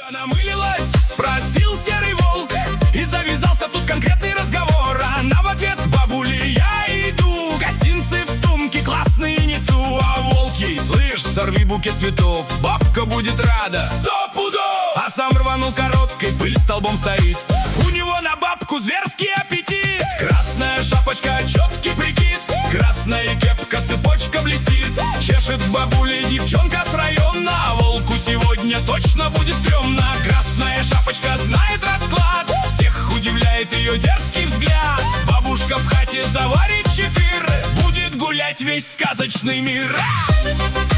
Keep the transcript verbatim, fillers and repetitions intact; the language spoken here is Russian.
Намылилась, спросил серый волк, и завязался тут конкретный разговор. Она в ответ: бабули, я иду, гостинцы в сумке классные несу. А волк ей: слышь, сорви букет цветов, бабка будет рада сто пудов. А сам рванул короткой, пыль столбом стоит, у него на бабку зверский аппетит. Красная шапочка, четкий прикид, красная кепка, цепочка блестит. Чешет бабуля девчонка с района, а волку сегодня точно будет стрёмно. Красная шапочка знает расклад, всех удивляет ее дерзкий взгляд. Бабушка в хате заварит чефир, будет гулять весь сказочный мир.